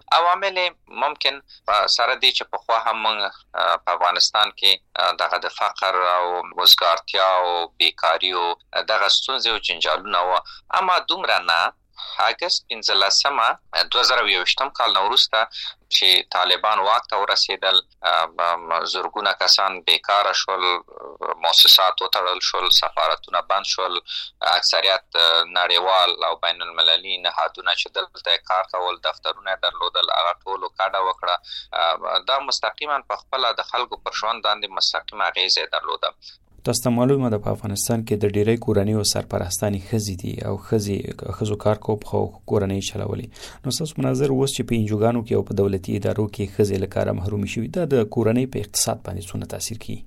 عوامل ممکن سره دی چې پخوا هم موږ په افغانستان کې دغه د فقر او وزګارتیا او بیکاری او دغه ستونزې او جنجالونه وو، اما دومره نه. اګست 15 2021 کال نه وروسته چې طالبان واک ته ورسېدل، زرګونه کسان بیکاره شول، مؤسسات وتړل شول، سفارتونه بند شول، اکثریت نړیوال او بین المللي نهادونه چې دلته کار کول، دفترونه درلودل، هغه ټولو کډه وکړه. دا مستقیما په خپله د خلکو پر ژوند باندې مستقیم اغیزه درلوده. تاسو ته معلومه ده په افغانستان کې د ډیری کورنیو سرپرستانې ښځې دي او ښځو کار کوب خو کورنۍ چلولي. نو تاسو په نظر اوس چې په انجوګانو کې او په دولتي ادارو کې ښځې له کاره محرومې شوي، دا د کورنۍ په اقتصاد باندې څونه تاثیر کوي؟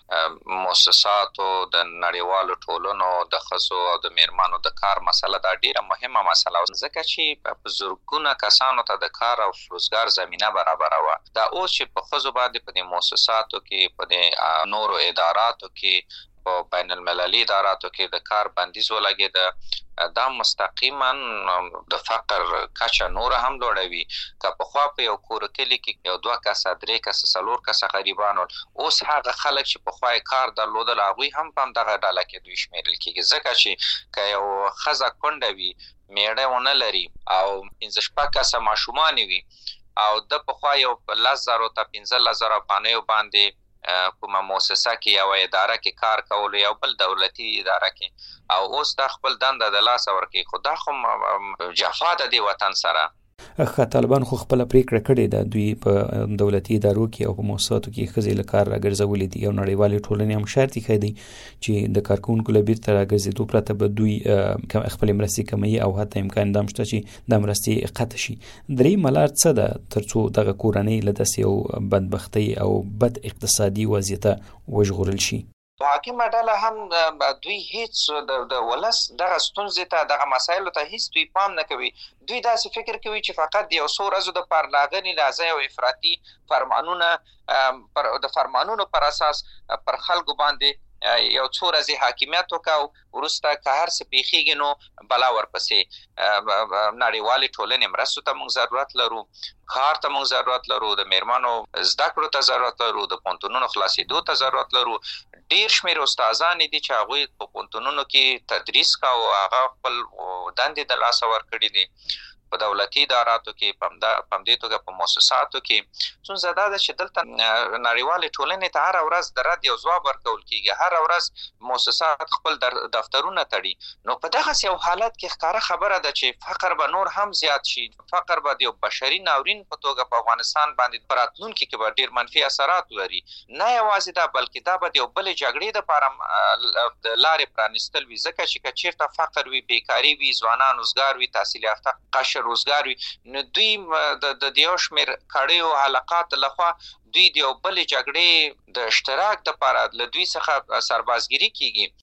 مؤسساتو د نړیوالو ټولنو د ښځو او د میرمنو د کار مسله دا ډیره مهمه مسله وه، ځکه چې په زرګونه کسانو ته د کار او روزګار زمینه برابروه. دا اوس چې په ښځو باندې په دې مؤسساتو کې، په دې نورو اداراتو کې، په بین المللي اداراتو کې د کار بندیز ولګېده، دا مستقیما د فقر کچه نور هم لوړوي. که پخوا په یو کور کلي کې یو 2 کسه 3 کسه 4 کسه غریبان ول، اوس هغه خلک چې پخوا کار درلودل هغوی هم په همدغه ډله کې دوی شمیرل کېږي، ځکه چې که یو ښځه کونډه وي، میړه ونه لري او 15 کسه ماشومان وي او د پخوا یو 10,000 ته 15,000 افغانیو باندې کومه مؤسسه کې یو اداره کې کار کول، یو بل دولتي اداره کې، او اوس دا خپل دنده د لاسه ورکوي. خو دا خو جفا د دې وطن سره. طالبان خو خپل پریکړه کړې ده، دوی په دولتي ادارو کې او په مؤسساتو کې ښځې له کار راګرځولې دي. او نړیوالې ټولنې هم شرط ایښی دی چې د کارکوونکو له بیرته راګرځېدو پرته به دوی خپلې مرستې کموي او حتی امکان دا هم شته چې د مرستې قطع شي. درېیمه لار څه ده تر څو دغه کورنۍ له داسې یو بدبختۍ او بد اقتصادي وضعیته وژغورل شي؟ حاکمه ډله هم دوی هیڅ د ولس دغه ستونزې ته، دغه مسایلو ته هیڅ دوی پام نه کوي. دوی داسې فکر کوي چې فقط د یو څو ورځو د پارلاغنې لازم او افراطي فرمانونه د فرمانونو پر اساس پر خلکو باندې یو څو ورځې حاکمیت وکاو، وروسته که هر څه پیښیږي نو بلا ورپسې. نړیوالې ټولنې مرستو ته موږ ضرورت لرو، کار ته موږ ضرورت لرو، د میرمنو زده کړو ته ضرورت لرو، د پوهنتونونو خلاصېدو ته ضرورت لرو. ډیر شمېر استادان دي چې هغوی په پوهنتونونو کې تدریس کوي، هغه خپل دندې د لاسه ورکړي دي. په دولتي اداراتو کې، په همدې توګه په مؤسساتو کې. ستونزه دا ده چې دلته نړیوالې ټولنې ته هره ورځ د رد یو ځواب ورکول کېږي، هره ورځ مؤسسات خپل دفترونه تړي. نو په دغسې یو حالت کې ښکاره خبره ده چې فقر به نور هم زیات شي، فقر به د یو بشري ناورین په توګه په افغانستان باندې په راتلونکي کې به ډیر منفي اثرات ولري. نه یوازې دا، بلکې دا به د یو بلې جګړې دپاره د لارې پرانیستل وي، ځکه چې که چېرته فقر وي، بیکاري وي، ځوانان روزګار وي، تحصیل یافته قشر روزګار وي، نو دوی د یو شمېر کړیو حلقات لخوا دوی د یو بلې جګړې د اشتراک دپاره له دوی څخه سربازګیري کېږي.